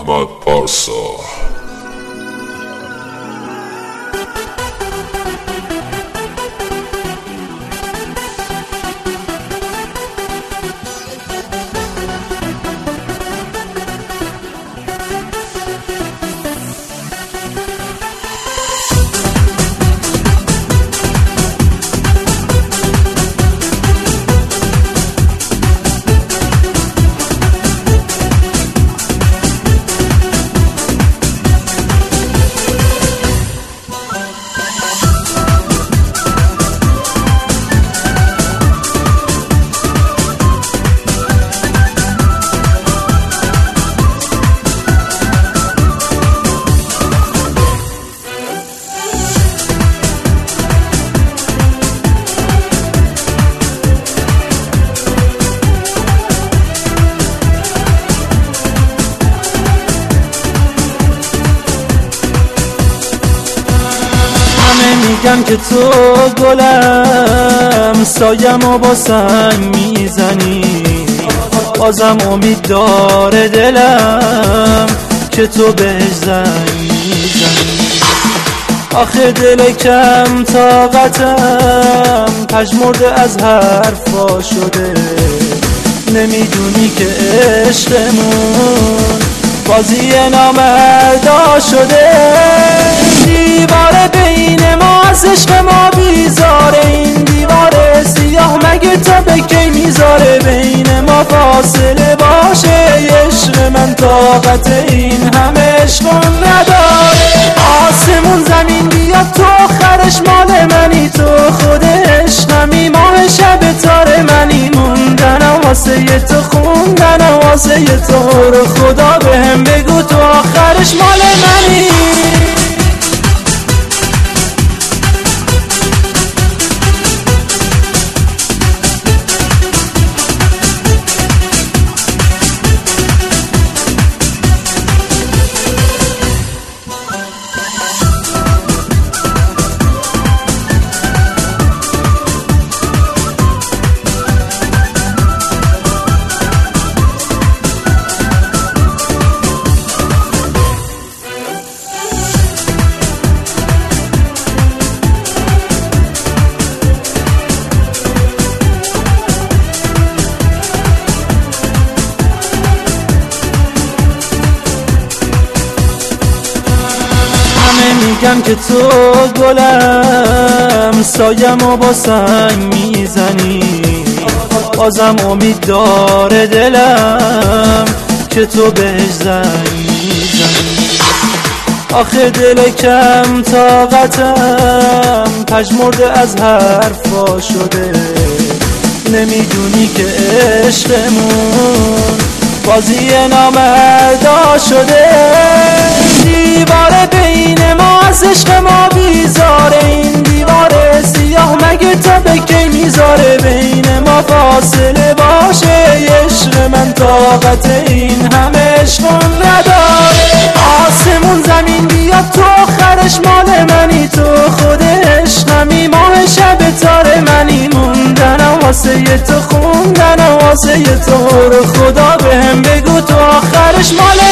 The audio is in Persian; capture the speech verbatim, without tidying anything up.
احمد پارسا. میگم که تو گلم، سایه‌مو با سنگ میزنی، بازم امید داره دلم که تو بهش زنگ میزنی. آخه دل کم طاقتم پژمرده از حرفا شده، نمیدونی که عشقمون بازی نامردا شده. دیوار بین ما از عشق ما بیزاره، این دیوار سیاه مگه تا به کی میذاره بین ما فاصله باشه؟ عشق من طاقت این همه عشق نداره. آسمون زمین بیاد تو آخرش مال منی، تو خود عشقمی، ماه شب تار منی، موندنم واسه تو خوندنم واسه تو، رو خدا بهم بگو تو آخرش مال منی. میگم که تو گلم، سایه‌مو با سنگ میزنی، بازم امید داره دلم که تو بهش زنگ میزنی. آخه دل کم طاقتم پژمرده از حرفا شده، نمیدونی که عشقمون بازی نامردا شده. دیوار بین ما از عشق ما بیزاره، این دیوار سیاه مگه تا به کی میذاره بین ما فاصله باشه؟ عشق من طاقت این همه عشق نداره. آسمون زمین بیاد تو آخرش مال منی، تو خود عشقمی، ماه شب تار منی، موندنم واسه تو خوندنم واسه تو، رو خدا بهم بگو تو آخرش مال